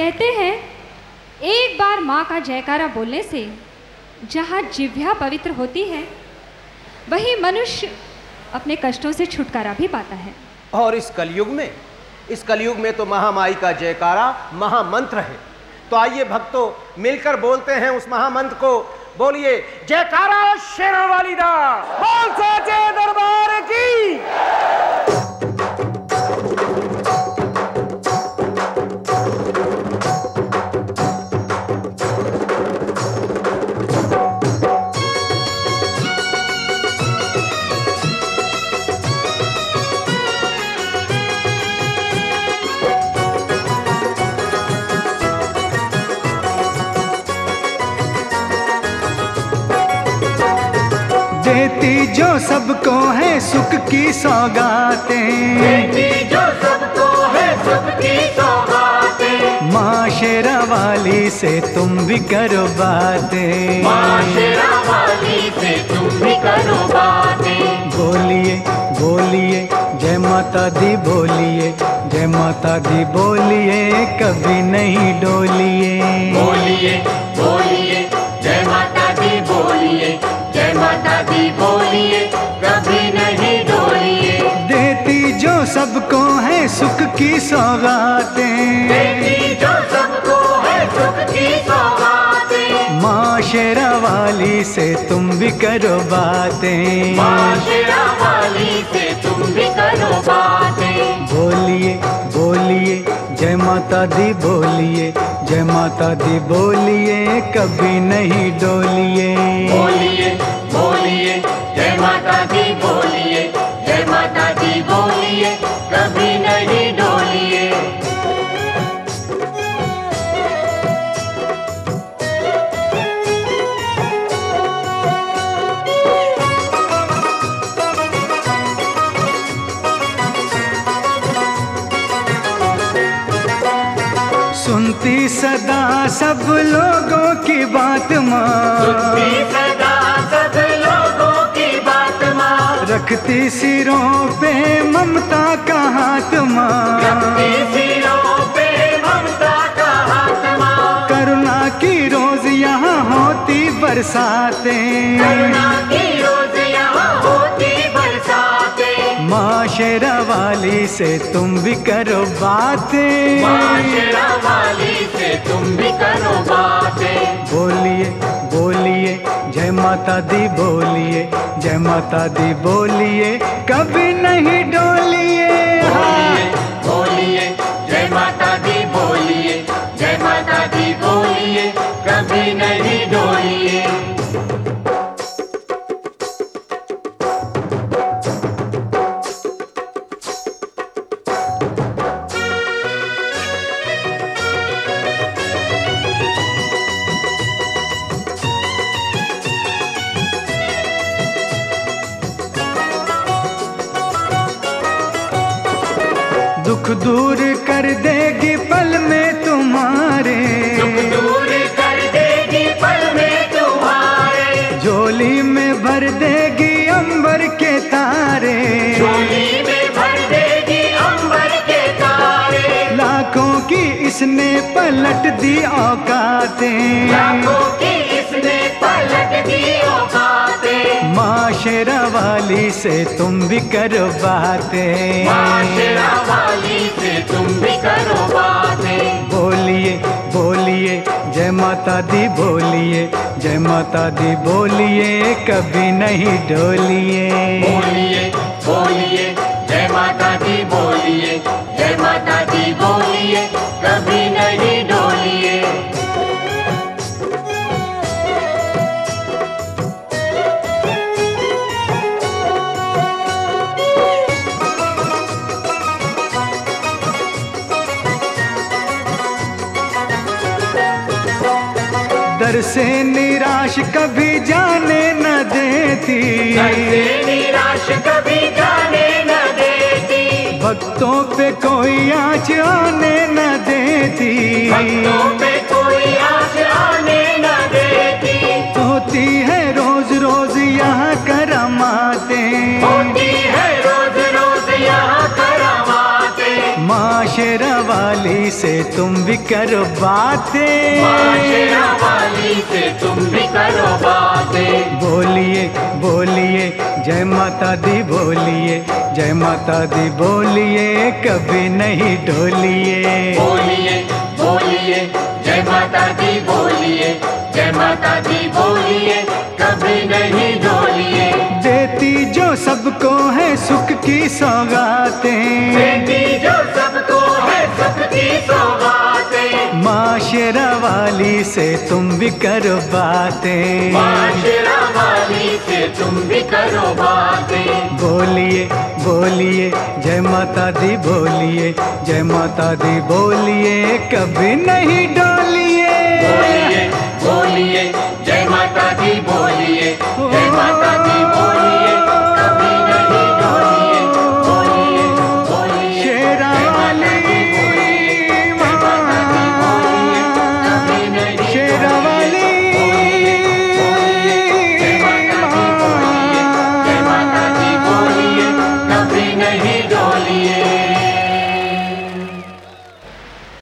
कहते हैं एक बार माँ का जयकारा बोलने से जहाँ जिह्वा पवित्र होती है वही मनुष्य अपने कष्टों से छुटकारा भी पाता है। और इस कलयुग में तो महामाई का जयकारा महामंत्र है। तो आइए भक्तों मिलकर बोलते हैं उस महामंत्र को। बोलिए जयकारा शेरों वाली दा, बोल साचे दरबार की। देती जो सबको है सुख की सौगातें, देती जो सबको है सुख की सौगातें। माँ शेरा वाली से तुम भी करो बातें, माँ शेरा वाली से तुम भी करो बातें। बोलिए बोलिए जय माता दी, बोलिए जय माता दी, बोलिए कभी नहीं डोलिए। बोलिए बोलिए जय माता दी, बोलिए जय माता दी, बोलिए कभी नहीं डोलिए। देती जो सबको है सुख की सौगातें, देती जो सबको है सुख की सौगातें। माँ शेरा वाली से तुम भी करो बातें, माँ शेरा वाली से तुम भी करो बातें। बोलिए बोलिए जय माता दी, बोलिए जय माता दी, बोलिए कभी नहीं डोलिए। बोलिए बोलिए जय माता दी, बोलिए जय माता दी, बोलिए कभी नहीं डोलिए। सुनती सदा सब लोगों की बात माँ, सुनती सदा सब लोगों की बात माँ। रखती सिरों पे ममता का हाथ माँ, रखती सिरों पे ममता का हाथ माँ। करुणा की रोज यहाँ होती बरसातें, करुणा की रोज यहाँ होती बरसातें। माँ शेरा वाली से तुम भी करो बातें, माँ शेरा वाली से तुम भी करो बातें। बोलिए बोलिए जय माता दी, बोलिए जय माता दी, बोलिए कभी नहीं डोलिए। बोलिए बोलिए जय माता दी, बोलिए जय माता दी, बोलिए कभी नहीं डोलिए। दुख दूर कर देगी पल में तुम्हारे, दुख दूर कर देगी पल में तुम्हारे। झोली में भर देगी अंबर के तारे, झोली में भर देगी अंबर के तारे। लाखों की इसने पलट दी औकातें, लाखों की इसने पलट दी औकातें। माँ शेरा वाली से तुम भी करो बातें, माँ शेरा वाली से तुम भी करो बातें। बोलिए बोलिए जय माता दी, बोलिए जय माता दी, बोलिए कभी नहीं डोलिए। बोलिए बोलिए जय माता दी, बोलिए जय माता दी, बोलिए कभी नहीं डोलिए। दर से निराश कभी जाने न देती, दर से निराश कभी जाने न देती। भक्तों पे कोई आँच आने न देती, भक्तों पे कोई आँच आने न देती। होती है रोज रोज यहाँ करामातें, होती है रोज रोज यहाँ करामातें। माँ शेरा वाली से तुम भी करो बातें, माँ शेरा वाली से तुम भी करो बातें। बोलिए बोलिए जय माता दी बोलिए, जय माता दी बोलिए, कभी नहीं डोलिए। बोलिए बोलिए जय माता दी बोलिए, जय माता दी बोलिए, कभी नहीं डोलिए। देती जो सबको है सुख की सौगातें, बेटी जो सबको है सुख की सौगातें। माँ शेरा वाली से तुम भी करो बातें, माँ शेरा वाली से तुम भी करो बातें। बोलिए बोलिए जय माता दी बोलिए, जय माता दी बोलिए, कभी नहीं डोलिए। बोलिए बोलिए जय माता दी बोलिए, जय माता दी बोलिए, कभी नहीं डोलिए। बोलिए बोलिए शेरा जय माता वाली दी बोलिए, जय माता दी बोलिए, कभी नहीं शेरा वाली जय माता दी बोलिए, जय माता दी बोलिए, कभी नहीं डोलिए।